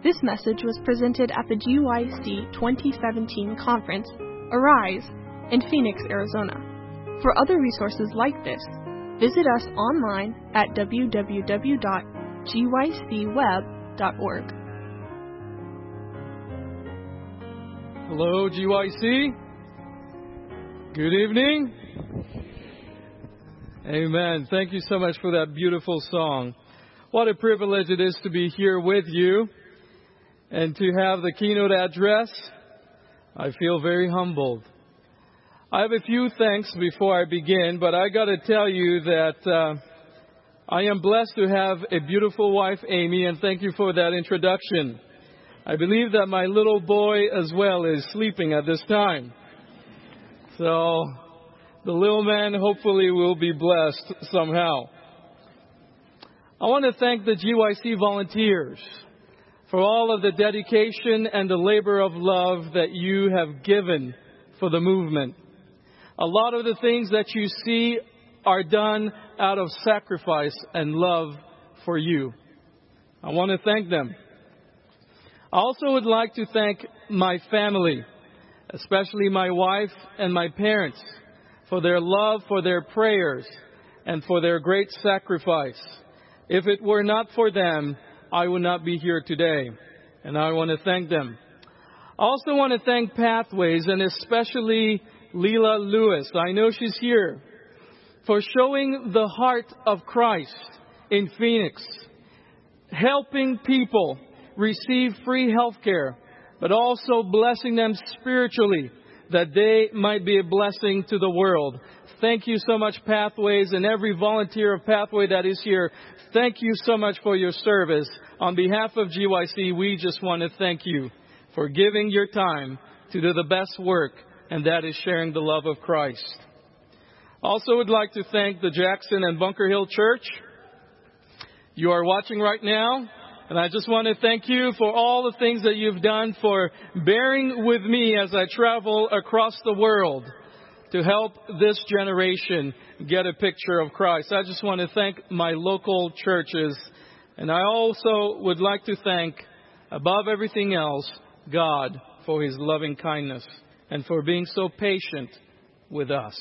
This message was presented at the GYC 2017 conference, Arise, in Phoenix, Arizona. For other resources like this, visit us online at www.gycweb.org. Hello, GYC. Good evening. Amen. Thank you so much for that beautiful song. What a privilege it is to be here with you and to have the keynote address. I feel very humbled. I have a few thanks before I begin, but I got to tell you that I am blessed to have a beautiful wife, Amy, and thank you for that introduction. I believe that my little boy as well is sleeping at this time. So the little man hopefully will be blessed somehow. I want to thank the GYC volunteers for all of the dedication and the labor of love that you have given for the movement. A lot of the things that you see are done out of sacrifice and love for you. I want to thank them. I also would like to thank my family, especially my wife and my parents, for their love, for their prayers, and for their great sacrifice. If it were not for them, I would not be here today, and I want to thank them. I also want to thank Pathways, and especially Leela Lewis, I know she's here, for showing the heart of Christ in Phoenix, helping people receive free health care, but also blessing them spiritually, that they might be a blessing to the world. Thank you so much, Pathways, and every volunteer of Pathway that is here. Thank you so much for your service. On behalf of GYC, we just want to thank you for giving your time to do the best work, and that is sharing the love of Christ. Also would like to thank the Jackson and Bunker Hill Church. You are watching right now, and I just want to thank you for all the things that you've done, for bearing with me as I travel across the world to help this generation get a picture of Christ. I just want to thank my local churches. And I also would like to thank, above everything else, God for His loving kindness and for being so patient with us.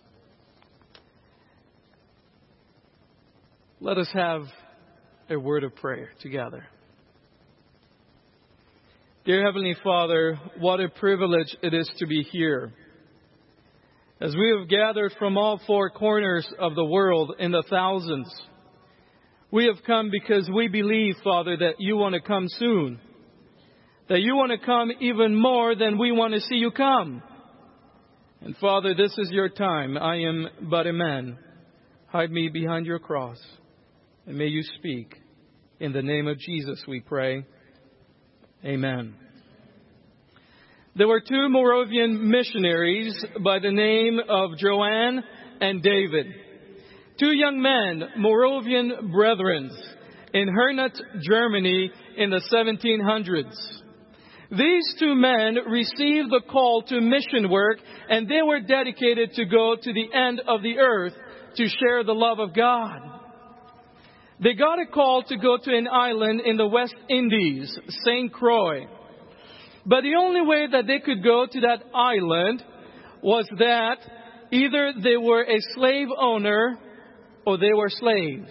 Let us have a word of prayer together. Dear Heavenly Father, what a privilege it is to be here. As we have gathered from all four corners of the world in the thousands, we have come because we believe, Father, that you want to come soon. That you want to come even more than we want to see you come. And Father, this is your time. I am but a man. Hide me behind your cross. And may you speak. In the name of Jesus we pray. Amen. There were two Moravian missionaries by the name of Joanne and David. Two young men, Moravian brethren, in Hernat, Germany in the 1700s. These two men received the call to mission work, and they were dedicated to go to the end of the earth to share the love of God. They got a call to go to an island in the West Indies, St. Croix. But the only way that they could go to that island was that either they were a slave owner or they were slaves.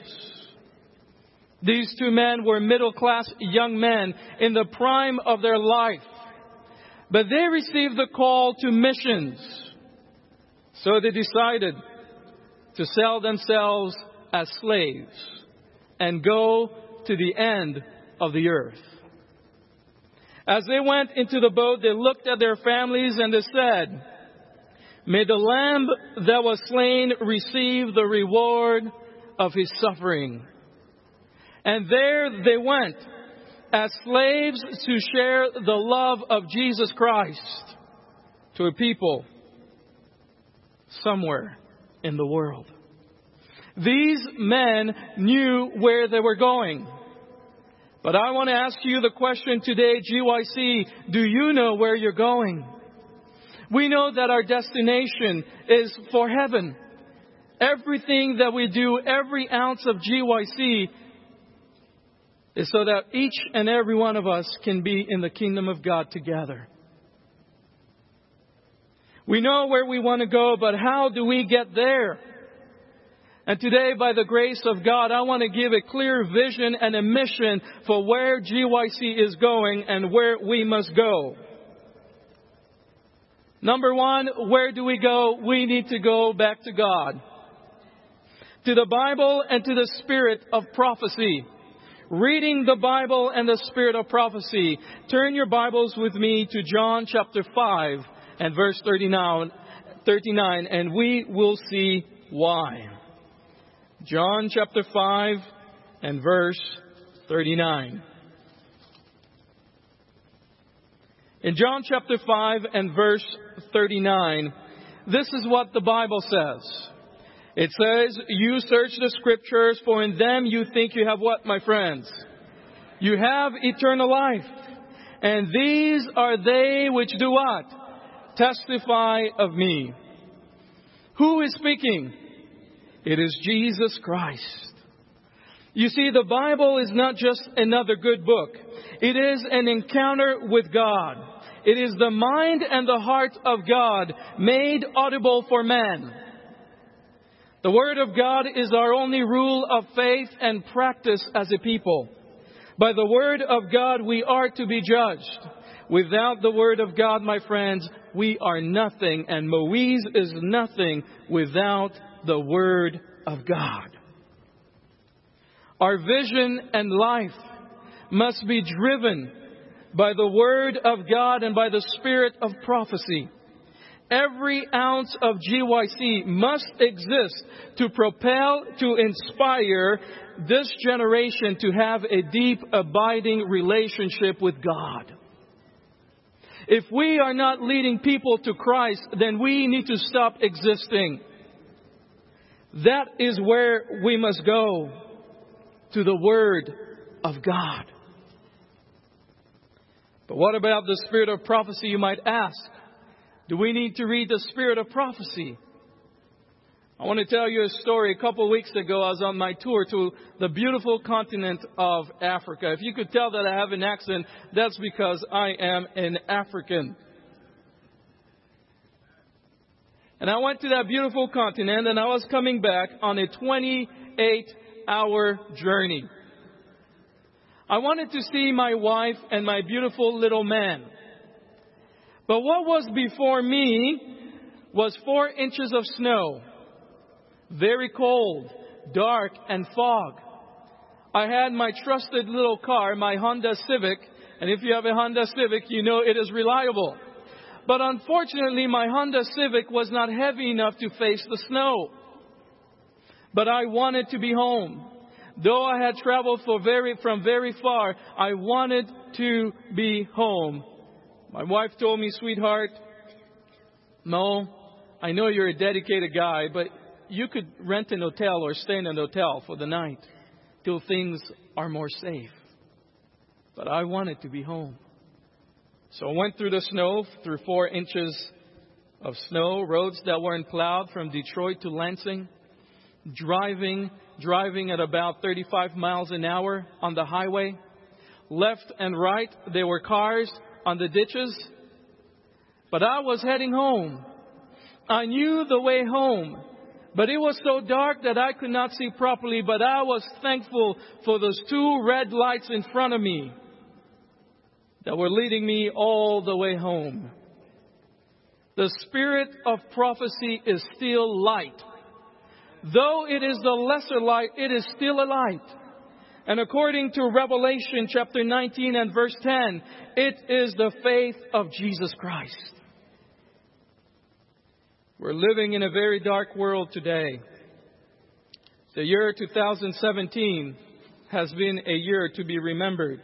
These two men were middle-class young men in the prime of their life. But they received the call to missions. So they decided to sell themselves as slaves and go to the end of the earth. As they went into the boat, they looked at their families and they said, "May the Lamb that was slain receive the reward of His suffering." And there they went as slaves to share the love of Jesus Christ to a people somewhere in the world. These men knew where they were going. But I want to ask you the question today, GYC, do you know where you're going? We know that our destination is for heaven. Everything that we do, every ounce of GYC is so that each and every one of us can be in the kingdom of God together. We know where we want to go, but how do we get there? And today, by the grace of God, I want to give a clear vision and a mission for where GYC is going and where we must go. Number one, where do we go? We need to go back to God, to the Bible and to the spirit of prophecy. Reading the Bible and the spirit of prophecy. Turn your Bibles with me to John chapter 5 and verse 39, and we will see why. John chapter 5 and verse 39. In John chapter 5 and verse 39, this is what the Bible says. It says, you search the scriptures, for in them you think you have what, my friends? You have eternal life. And these are they which do what? Testify of me. Who is speaking? It is Jesus Christ. You see, the Bible is not just another good book. It is an encounter with God. It is the mind and the heart of God made audible for man. The Word of God is our only rule of faith and practice as a people. By the Word of God we are to be judged. Without the Word of God, my friends, we are nothing, and Moise is nothing without the Word of God. Our vision and life must be driven by the Word of God and by the spirit of prophecy. Every ounce of GYC must exist to propel, to inspire this generation to have a deep, abiding relationship with God. If we are not leading people to Christ, then we need to stop existing. That is where we must go, to the Word of God. But what about the spirit of prophecy, you might ask? Do we need to read the spirit of prophecy? I want to tell you a story. A couple of weeks ago, I was on my tour to the beautiful continent of Africa. If you could tell that I have an accent, that's because I am an African. And I went to that beautiful continent, and I was coming back on a 28-hour journey. I wanted to see my wife and my beautiful little man. But what was before me was 4 inches of snow. Very cold, dark, and fog. I had my trusted little car, my Honda Civic. And if you have a Honda Civic, you know it is reliable. But unfortunately, my Honda Civic was not heavy enough to face the snow. But I wanted to be home. Though I had traveled from very far, I wanted to be home. My wife told me, sweetheart, Mo, I know you're a dedicated guy, but you could rent an hotel or stay in an hotel for the night till things are more safe. But I wanted to be home. So I went through the snow, through 4 inches of snow, roads that weren't plowed from Detroit to Lansing, driving at about 35 miles an hour on the highway. Left and right, there were cars on the ditches. But I was heading home. I knew the way home. But it was so dark that I could not see properly. But I was thankful for those 2 red lights in front of me that were leading me all the way home. The spirit of prophecy is still light. Though it is the lesser light, it is still a light. And according to Revelation chapter 19 and verse 10, it is the faith of Jesus Christ. We're living in a very dark world today. The year 2017 has been a year to be remembered.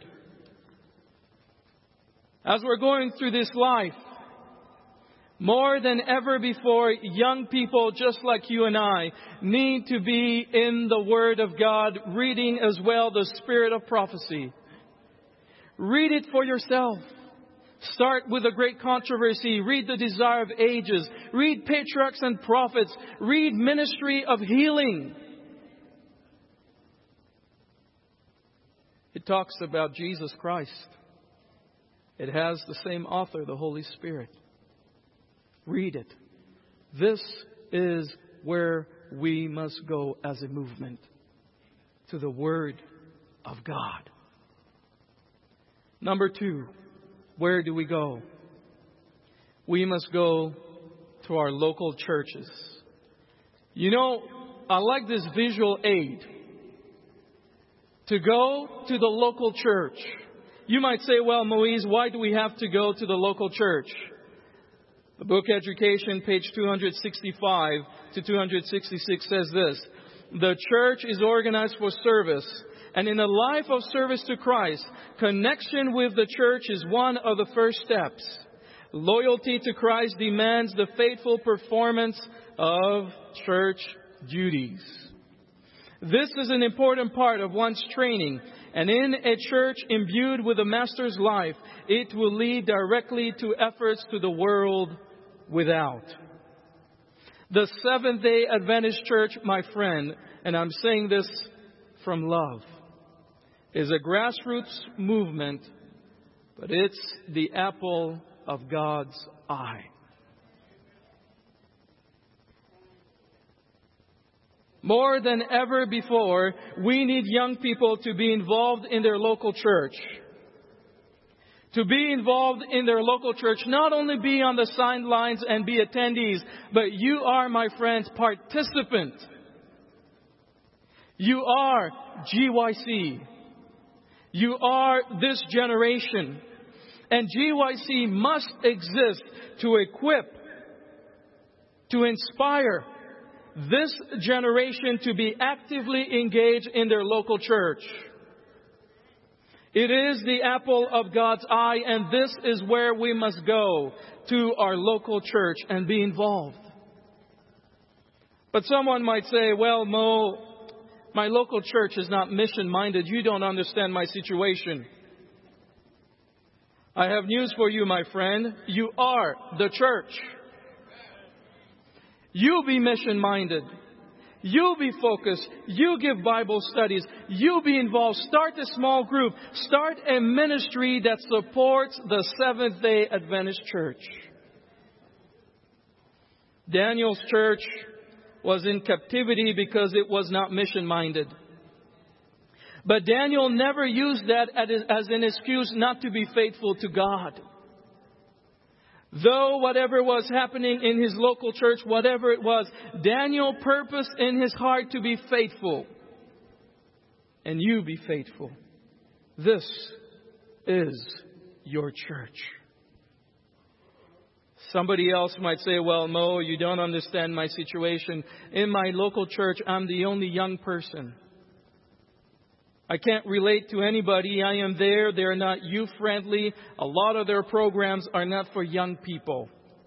As we're going through this life, more than ever before, young people just like you and I need to be in the Word of God, reading as well the spirit of prophecy. Read it for yourself. Start with the Great Controversy. Read the Desire of Ages. Read Patriarchs and Prophets. Read Ministry of Healing. It talks about Jesus Christ. It has the same author, the Holy Spirit. Read it. This is where we must go as a movement, to the Word of God. Number 2, where do we go? We must go to our local churches. You know, I like this visual aid. To go to the local church. You might say, well, Moise, why do we have to go to the local church? The book Education, page 265 to 266 says this: the church is organized for service, and in a life of service to Christ, connection with the church is one of the first steps. Loyalty to Christ demands the faithful performance of church duties. This is an important part of one's training, and in a church imbued with the Master's life, it will lead directly to efforts to the world without. The Seventh-day Adventist Church, my friend, and I'm saying this from love, is a grassroots movement, but it's the apple of God's eye. More than ever before, we need young people to be involved in their local church. To be involved in their local church, not only be on the sidelines and be attendees, but you are, my friends, participant. You are GYC. You are this generation. And GYC must exist to equip, to inspire this generation to be actively engaged in their local church. It is the apple of God's eye, and this is where we must go, to our local church and be involved. But someone might say, well, Mo, my local church is not mission-minded. You don't understand my situation. I have news for you, my friend. You are the church. You be mission-minded. You be focused. You give Bible studies. You be involved. Start a small group. Start a ministry that supports the Seventh-day Adventist Church. Daniel's church was in captivity because it was not mission-minded. But Daniel never used that as an excuse not to be faithful to God. Though whatever was happening in his local church, whatever it was, Daniel purposed in his heart to be faithful. And you be faithful. This is your church. Somebody else might say, well, Mo, you don't understand my situation. In my local church, I'm the only young person. I can't relate to anybody. I am there. They're not youth-friendly. A lot of their programs are not for young people.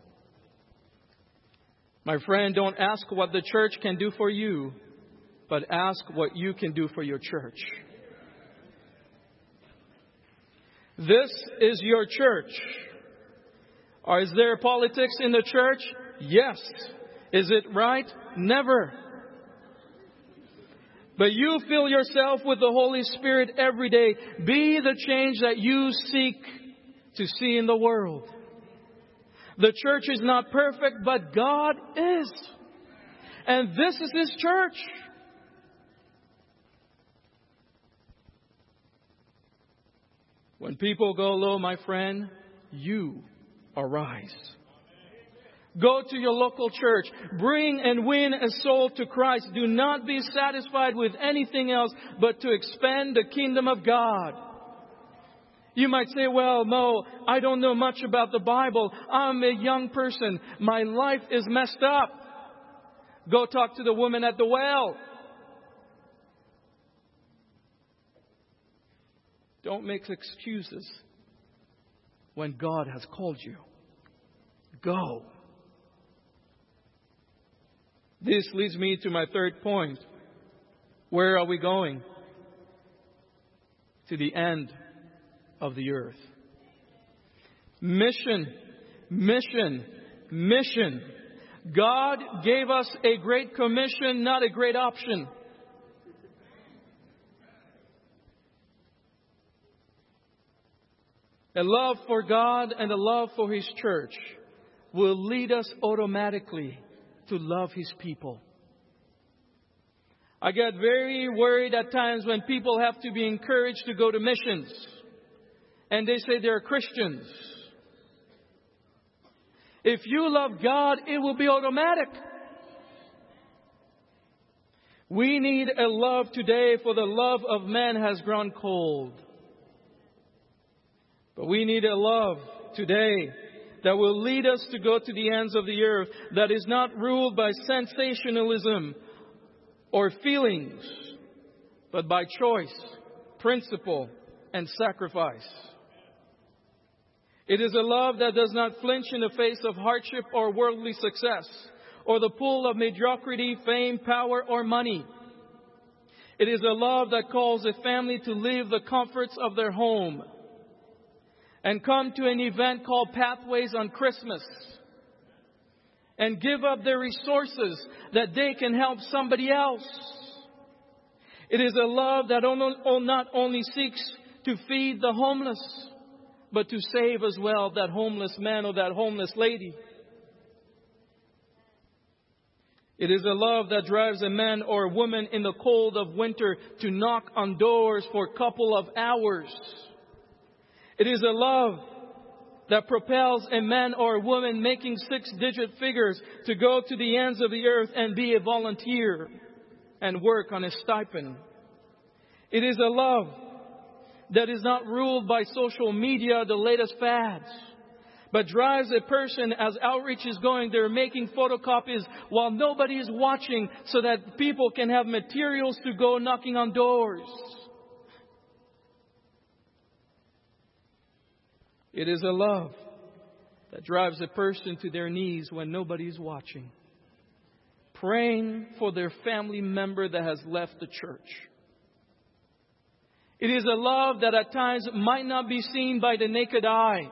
My friend, don't ask what the church can do for you, but ask what you can do for your church. This is your church. Or is there politics in the church? Yes. Is it right? Never. But you fill yourself with the Holy Spirit every day. Be the change that you seek to see in the world. The church is not perfect, but God is. And this is His church. When people go low, my friend, you arise. Go to your local church. Bring and win a soul to Christ. Do not be satisfied with anything else but to expand the kingdom of God. You might say, well, Mo, I don't know much about the Bible. I'm a young person. My life is messed up. Go talk to the woman at the well. Don't make excuses when God has called you. Go. This leads me to my third point. Where are we going? To the end of the earth. Mission, mission, mission. God gave us a great commission, not a great option. A love for God and a love for His church will lead us automatically to love His people. I get very worried at times when people have to be encouraged to go to missions. And they say they're Christians. If you love God, it will be automatic. We need a love today, for the love of man has grown cold. But we need a love today that will lead us to go to the ends of the earth, that is not ruled by sensationalism or feelings, but by choice, principle, and sacrifice. It is a love that does not flinch in the face of hardship or worldly success, or the pull of mediocrity, fame, power, or money. It is a love that calls a family to leave the comforts of their home and come to an event called Pathways on Christmas and give up their resources that they can help somebody else. It is a love that not only seeks to feed the homeless, but to save as well that homeless man or that homeless lady. It is a love that drives a man or a woman in the cold of winter to knock on doors for a couple of hours. It is a love that propels a man or a woman making 6-digit figures to go to the ends of the earth and be a volunteer and work on a stipend. It is a love that is not ruled by social media, the latest fads, but drives a person as outreach is going. They're making photocopies while nobody is watching so that people can have materials to go knocking on doors. It is a love that drives a person to their knees when nobody is watching, praying for their family member that has left the church. It is a love that at times might not be seen by the naked eye,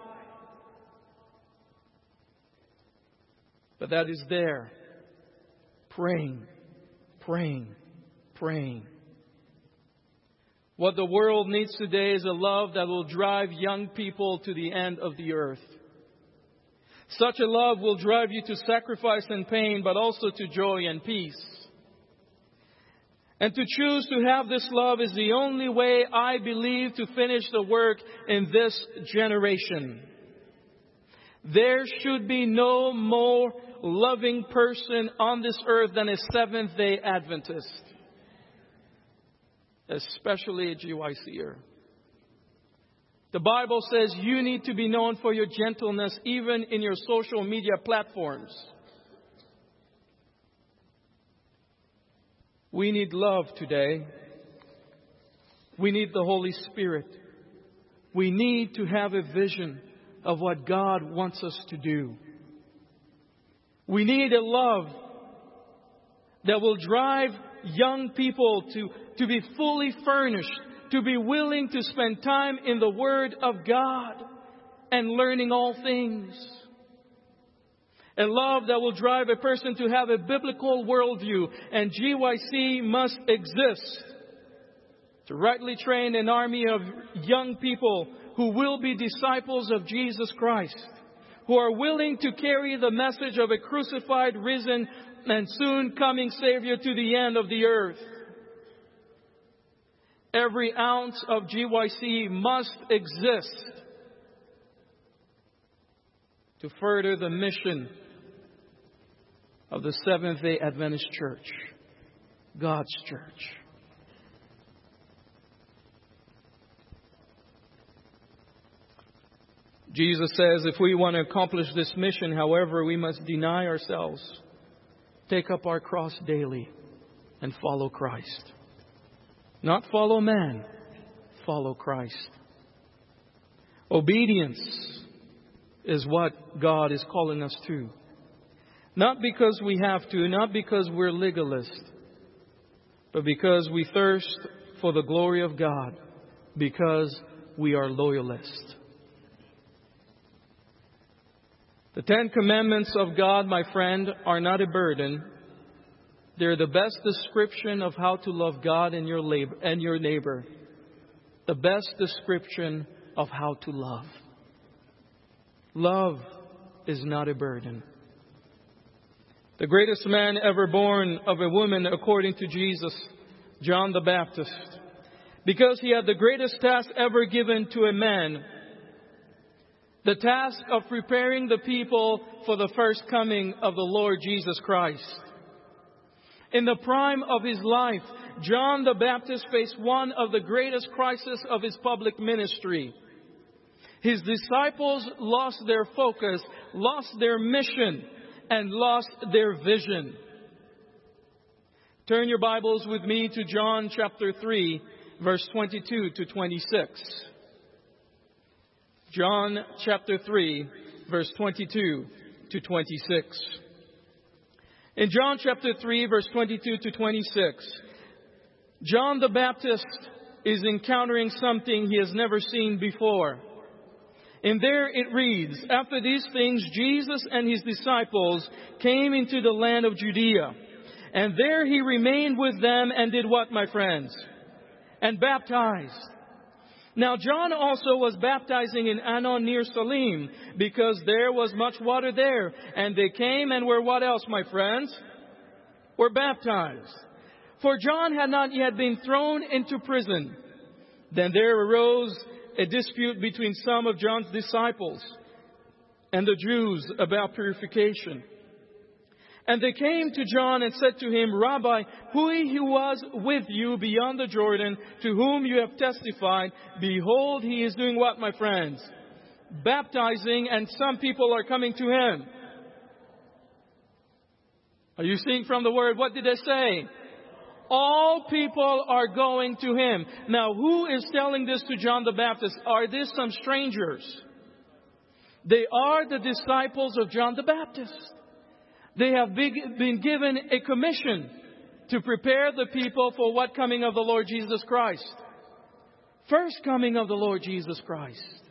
but that is there, praying, praying, praying. What the world needs today is a love that will drive young people to the end of the earth. Such a love will drive you to sacrifice and pain, but also to joy and peace. And to choose to have this love is the only way, I believe, to finish the work in this generation. There should be no more loving person on this earth than a Seventh-day Adventist, especially a GYCer. The Bible says you need to be known for your gentleness even in your social media platforms. We need love today. We need the Holy Spirit. We need to have a vision of what God wants us to do. We need a love that will drive young people to be fully furnished, to be willing to spend time in the Word of God and learning all things. A love that will drive a person to have a biblical worldview. And GYC must exist to rightly train an army of young people who will be disciples of Jesus Christ, who are willing to carry the message of a crucified, risen, and soon coming Savior to the end of the earth. Every ounce of GYC must exist to further the mission of the Seventh-day Adventist Church, God's church. Jesus says if we want to accomplish this mission, however, we must deny ourselves, take up our cross daily, and follow Christ. Not follow man, follow Christ. Obedience is what God is calling us to. Not because we have to, not because we're legalist, but because we thirst for the glory of God, because we are loyalists. The 10 Commandments of God, my friend, are not a burden. They're the best description of how to love God and your neighbor. The best description of how to love. Love is not a burden. The greatest man ever born of a woman, according to Jesus, John the Baptist, because he had the greatest task ever given to a man, the task of preparing the people for the first coming of the Lord Jesus Christ. In the prime of his life, John the Baptist faced one of the greatest crises of his public ministry. His disciples lost their focus, lost their mission, and lost their vision. Turn your Bibles with me to John chapter 3, verse 22 to 26. John chapter 3, verse 22 to 26. In John chapter 3, verse 22 to 26, John the Baptist is encountering something he has never seen before. And there it reads, "After these things, Jesus and his disciples came into the land of Judea. And there he remained with them and did what, my friends? And baptized. Now John also was baptizing in Anon near Salim, because there was much water there. And they came and were what else, my friends? Were baptized. For John had not yet been thrown into prison. Then there arose a dispute between some of John's disciples and the Jews about purification. And they came to John and said to him, 'Rabbi, he who was with you beyond the Jordan, to whom you have testified, behold, he is doing what, my friends? Baptizing, and some people are coming to him.'" Are you seeing from the word? What did they say? All people are going to him. Now, who is telling this to John the Baptist? Are these some strangers? They are the disciples of John the Baptist. They have been given a commission to prepare the people for what coming of the Lord Jesus Christ. First coming of the Lord Jesus Christ.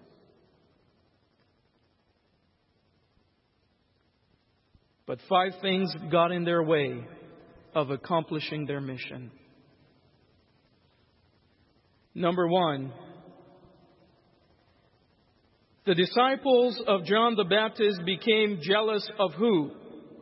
But 5 things got in their way of accomplishing their mission. Number 1, the disciples of John the Baptist became jealous of who?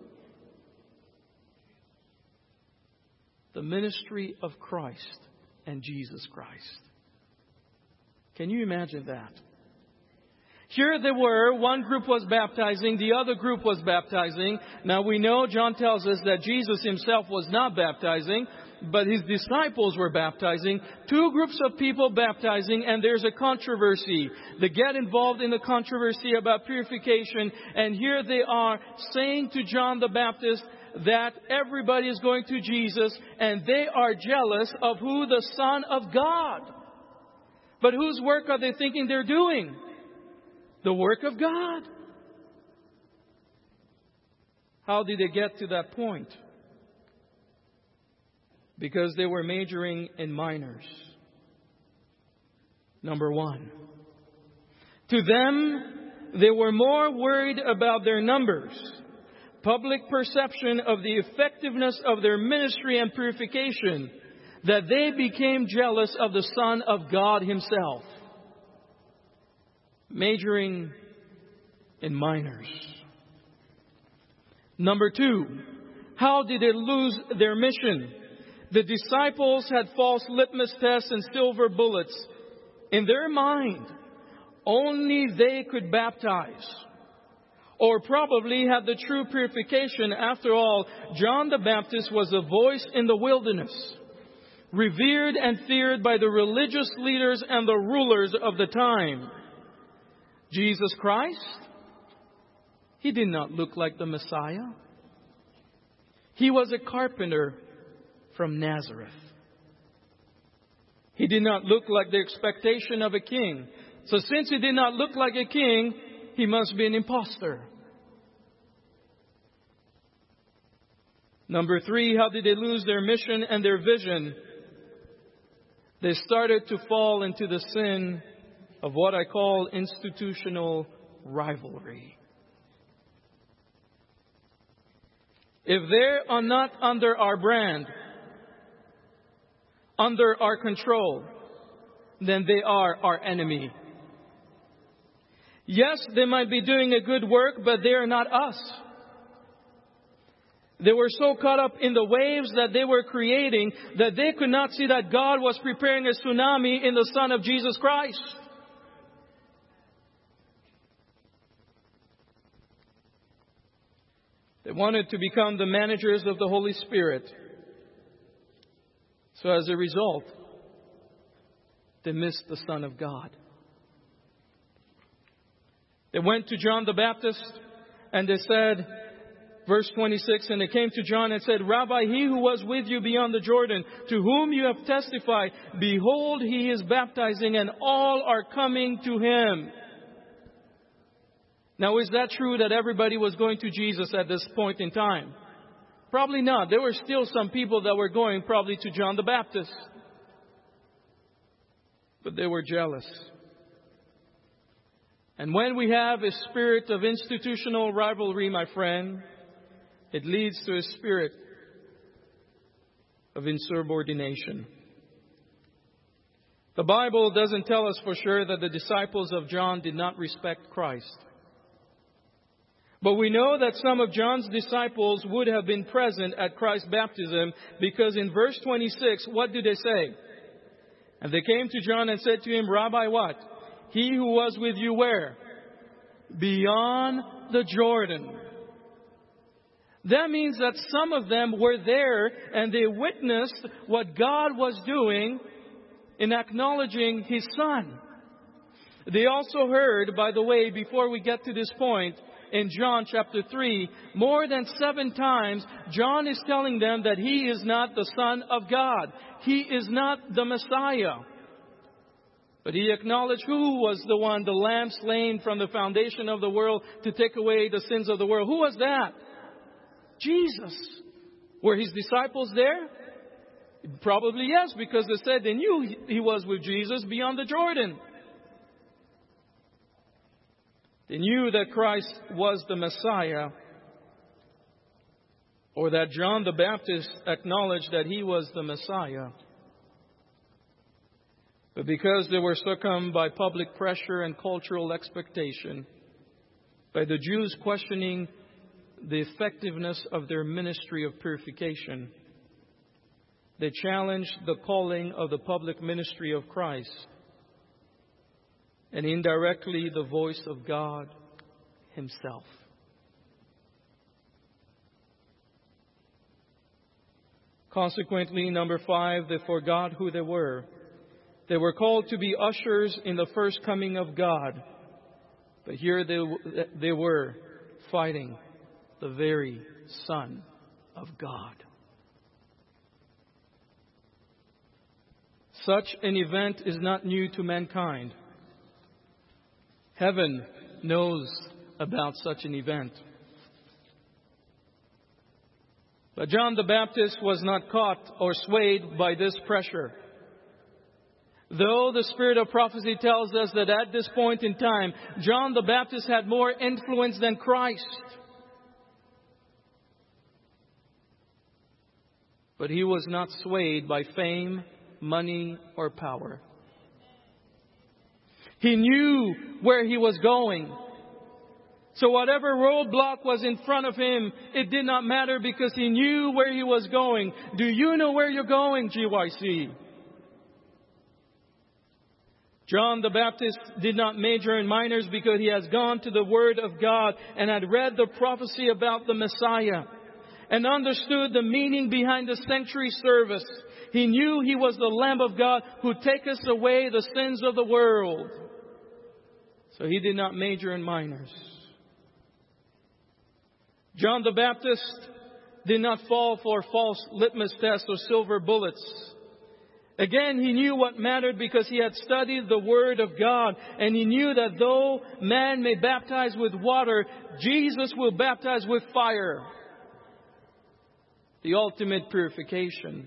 The ministry of Christ and Jesus Christ. Can you imagine that? Here they were, one group was baptizing, the other group was baptizing. Now we know, John tells us that Jesus himself was not baptizing, but his disciples were baptizing. 2 groups of people baptizing, and there's a controversy. They get involved in the controversy about purification, and here they are saying to John the Baptist that everybody is going to Jesus, and they are jealous of who? The Son of God. But whose work are they thinking they're doing? The work of God. How did they get to that point? Because they were majoring in minors. Number 1. To them, they were more worried about their numbers, public perception of the effectiveness of their ministry and purification, that they became jealous of the Son of God himself. Majoring in minors. Number 2, how did they lose their mission? The disciples had false litmus tests and silver bullets. In their mind, only they could baptize, or probably have the true purification. After all, John the Baptist was a voice in the wilderness, revered and feared by the religious leaders and the rulers of the time. Jesus Christ, he did not look like the Messiah. He was a carpenter from Nazareth. He did not look like the expectation of a king. So since he did not look like a king, he must be an impostor. Number 3, how did they lose their mission and their vision? They started to fall into the sin of what I call institutional rivalry. If they are not under our brand, under our control, then they are our enemy. Yes, they might be doing a good work, but they are not us. They were so caught up in the waves that they were creating that they could not see that God was preparing a tsunami in the Son of Jesus Christ. They wanted to become the managers of the Holy Spirit. So as a result, they missed the Son of God. They went to John the Baptist and they said, verse 26, and they came to John and said, Rabbi, he who was with you beyond the Jordan, to whom you have testified, behold, he is baptizing and all are coming to him. Now, is that true that everybody was going to Jesus at this point in time? Probably not. There were still some people that were going probably to John the Baptist. But they were jealous. And when we have a spirit of institutional rivalry, my friend, it leads to a spirit of insubordination. The Bible doesn't tell us for sure that the disciples of John did not respect Christ. But we know that some of John's disciples would have been present at Christ's baptism, because in verse 26, what do they say? And they came to John and said to him, Rabbi, what? He who was with you where? Beyond the Jordan. That means that some of them were there and they witnessed what God was doing in acknowledging His Son. They also heard, by the way, before we get to this point, in John chapter 3, more than 7 times, John is telling them that He is not the Son of God. He is not the Messiah. But He acknowledged who was the one, the Lamb slain from the foundation of the world to take away the sins of the world. Who was that? Jesus. Were His disciples there? Probably yes, because they said they knew He was with Jesus beyond the Jordan. They knew that Christ was the Messiah, or that John the Baptist acknowledged that he was the Messiah. But because they were succumbed by public pressure and cultural expectation, by the Jews questioning the effectiveness of their ministry of purification, they challenged the calling of the public ministry of Christ, and indirectly the voice of God Himself. Consequently, number 5, they forgot who they were. They were called to be ushers in the first coming of God. But here they were fighting the very Son of God. Such an event is not new to mankind. Heaven knows about such an event. But John the Baptist was not caught or swayed by this pressure. Though the spirit of prophecy tells us that at this point in time, John the Baptist had more influence than Christ. But he was not swayed by fame, money, or power. He knew where he was going. So whatever roadblock was in front of him, it did not matter because he knew where he was going. Do you know where you're going, GYC? John the Baptist did not major in minors because he has gone to the Word of God and had read the prophecy about the Messiah and understood the meaning behind the sanctuary service. He knew He was the Lamb of God who taketh away the sins of the world. So he did not major in minors. John the Baptist did not fall for false litmus tests or silver bullets. Again, he knew what mattered because he had studied the Word of God. And he knew that though man may baptize with water, Jesus will baptize with fire. The ultimate purification.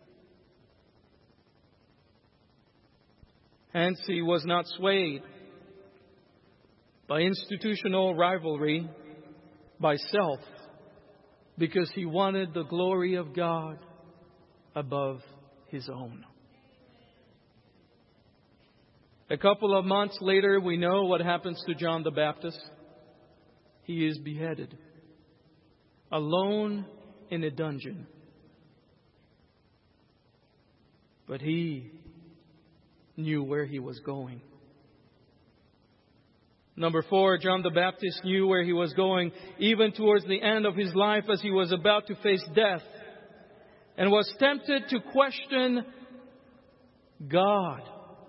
Hence, he was not swayed by institutional rivalry, by self, because he wanted the glory of God above his own. A couple of months later, we know what happens to John the Baptist. He is beheaded, alone in a dungeon. But he knew where he was going. Number 4, John the Baptist knew where he was going, even towards the end of his life as he was about to face death, and was tempted to question God.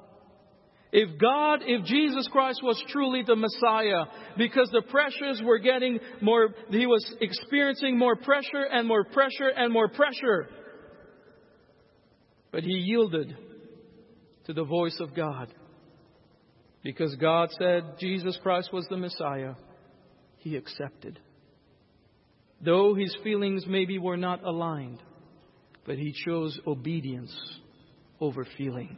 If Jesus Christ was truly the Messiah, because the pressures were getting more, he was experiencing more pressure and more pressure and more pressure. But he yielded to the voice of God. Because God said Jesus Christ was the Messiah, he accepted. Though his feelings maybe were not aligned, but he chose obedience over feeling.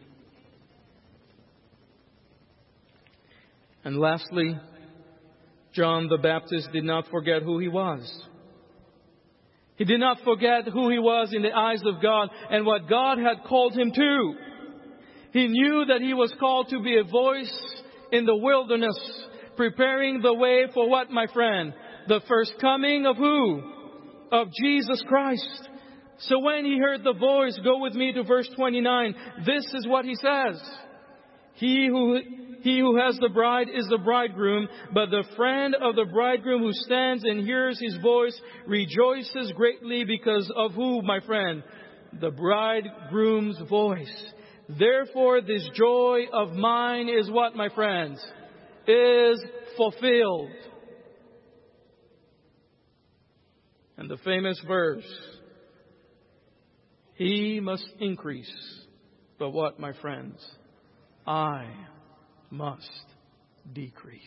And lastly, John the Baptist did not forget who he was. He did not forget who he was in the eyes of God and what God had called him to. He knew that he was called to be a voice in the wilderness, preparing the way for what, my friend? The first coming of who? Of Jesus Christ. So when he heard the voice, go with me to verse 29. This is what he says. He who has the bride is the bridegroom, but the friend of the bridegroom who stands and hears his voice rejoices greatly because of who, my friend? The bridegroom's voice. Therefore, this joy of mine is what, my friends? Is fulfilled. And the famous verse, he must increase, but what, my friends? I must decrease.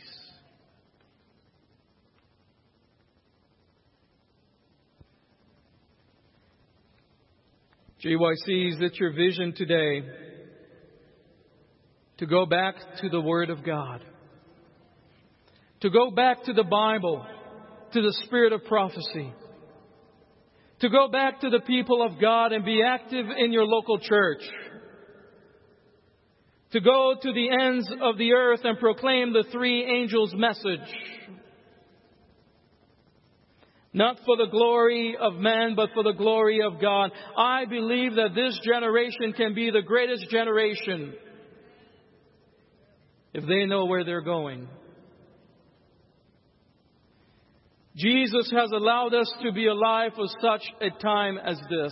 GYC, is it your vision today to go back to the Word of God? To go back to the Bible, to the spirit of prophecy? To go back to the people of God and be active in your local church? To go to the ends of the earth and proclaim the three angels' message. Not for the glory of man, but for the glory of God. I believe that this generation can be the greatest generation if they know where they're going. Jesus has allowed us to be alive for such a time as this.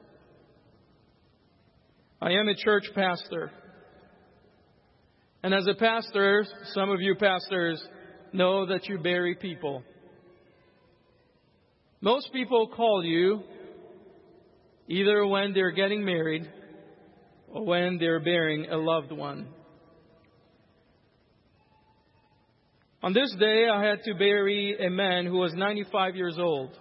I am a church pastor. And as a pastor, some of you pastors know that you bury people. Most people call you either when they're getting married or when they're burying a loved one. On this day, I had to bury a man who was 95 years old.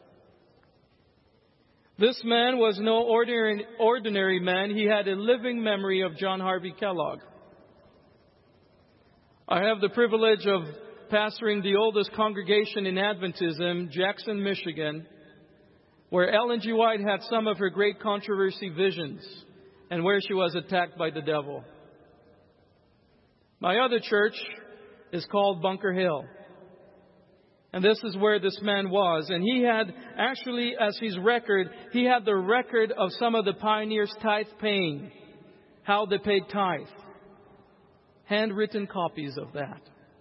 This man was no ordinary man. He had a living memory of John Harvey Kellogg. I have the privilege of pastoring the oldest congregation in Adventism, Jackson, Michigan, where Ellen G. White had some of her great controversy visions and where she was attacked by the devil. My other church is called Bunker Hill. And this is where this man was. And he had actually, as his record, he had the record of some of the pioneers' tithe paying, how they paid tithe. Handwritten copies of that.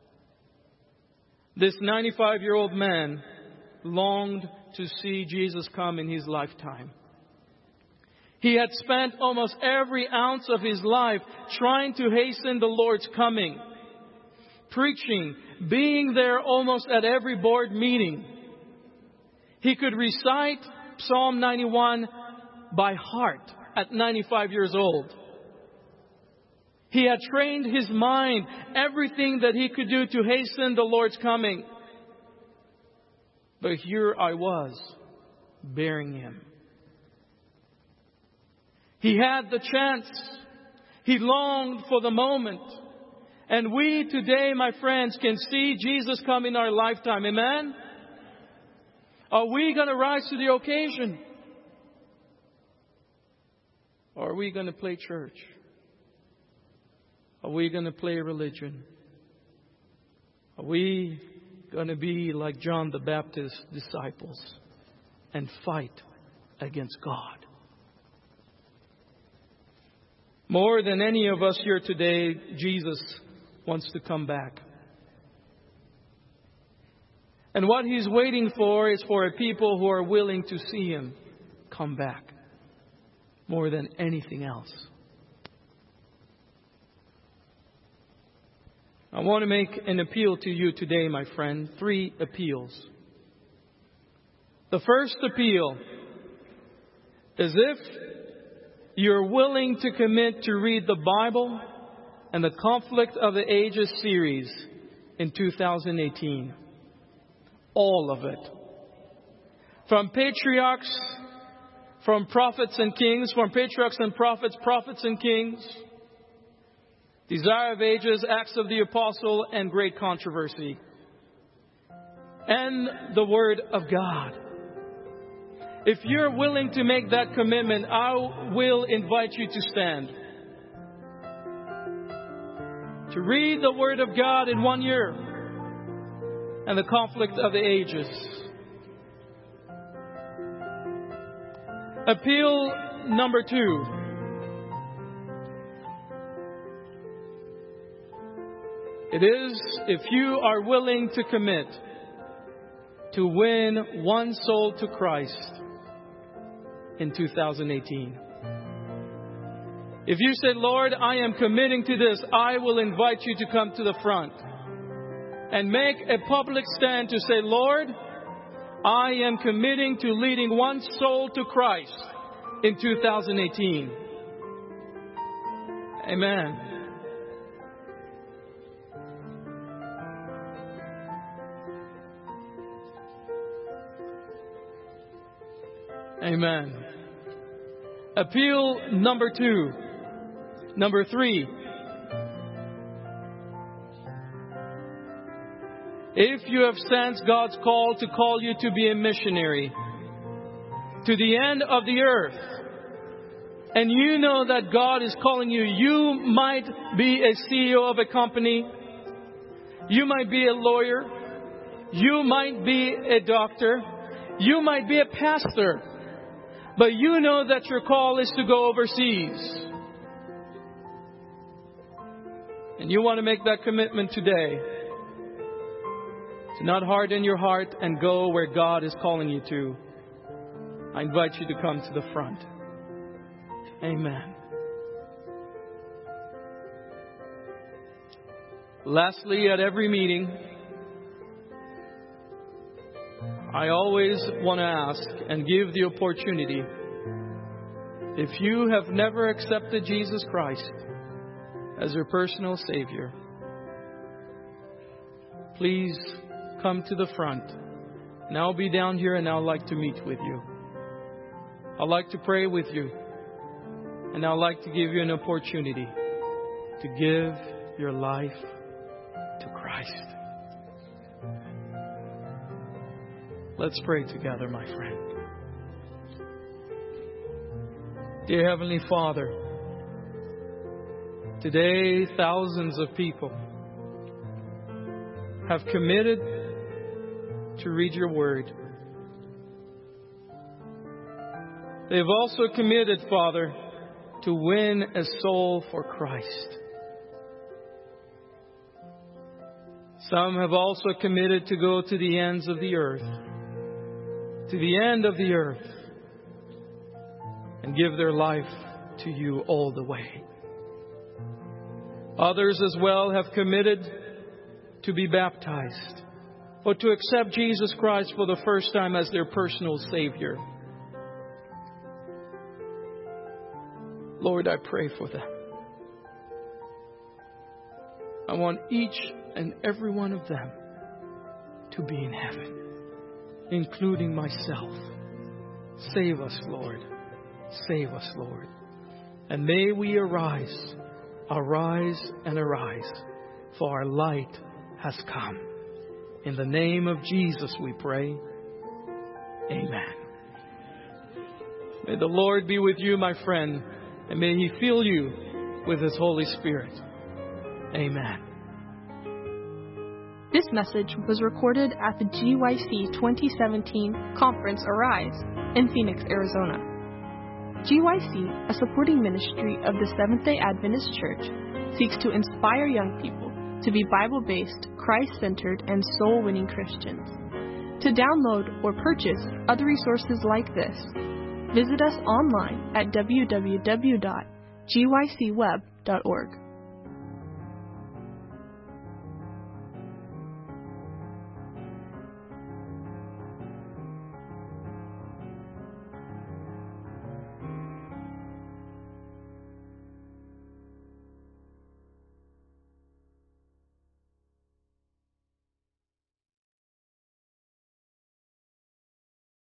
This 95-year-old man longed to see Jesus come in his lifetime. He had spent almost every ounce of his life trying to hasten the Lord's coming. Preaching, being there almost at every board meeting. He could recite Psalm 91 by heart at 95 years old. He had trained his mind, everything that he could do to hasten the Lord's coming. But here I was, bearing him. He had the chance. He longed for the moment. And we today, my friends, can see Jesus come in our lifetime. Amen? Are we going to rise to the occasion? Or are we going to play church? Are we going to play religion? Are we going to be like John the Baptist's disciples and fight against God? More than any of us here today, Jesus wants to come back. And what He's waiting for is for a people who are willing to see Him come back more than anything else. I want to make an appeal to you today, my friend. 3 appeals. The first appeal is if you're willing to commit to read the Bible and the Conflict of the Ages series in 2018. All of it. From patriarchs, from prophets and kings, from patriarchs and prophets, prophets and kings, Desire of Ages, Acts of the Apostle, and Great Controversy. And the Word of God. If you're willing to make that commitment, I will invite you to stand. To read the Word of God in 1 year. And the Conflict of the Ages. Appeal number 2. It is if you are willing to commit to win one soul to Christ in 2018. If you say, Lord, I am committing to this, I will invite you to come to the front and make a public stand to say, Lord, I am committing to leading one soul to Christ in 2018. Amen. Amen. Appeal number 2. Number 3. If you have sensed God's call to call you to be a missionary to the end of the earth, and you know that God is calling you, you might be a CEO of a company, you might be a lawyer, you might be a doctor, you might be a pastor, but you know that your call is to go overseas. And you want to make that commitment today. To not harden your heart and go where God is calling you to. I invite you to come to the front. Amen. Lastly, at every meeting, I always want to ask and give the opportunity. If you have never accepted Jesus Christ as your personal Savior, please come to the front. And I'll be down here and I'd like to meet with you. I'd like to pray with you. And I'd like to give you an opportunity to give your life to Christ. Let's pray together, my friend. Dear Heavenly Father, today thousands of people have committed to read your word. They've also committed, Father, to win a soul for Christ. Some have also committed to go to the ends of the earth, to the end of the earth, and give their life to you all the way. Others as well have committed to be baptized or to accept Jesus Christ for the first time as their personal Savior. Lord, I pray for them. I want each and every one of them to be in heaven, including myself. Save us, Lord. Save us, Lord. And may we arise, arise and arise, for our light has come. In the name of Jesus we pray. Amen. May the Lord be with you, my friend, and may He fill you with His Holy Spirit. Amen. This message was recorded at the GYC 2017 Conference Arise in Phoenix, Arizona. GYC, a supporting ministry of the Seventh-day Adventist Church, seeks to inspire young people to be Bible-based, Christ-centered, and soul-winning Christians. To download or purchase other resources like this, visit us online at www.gycweb.org.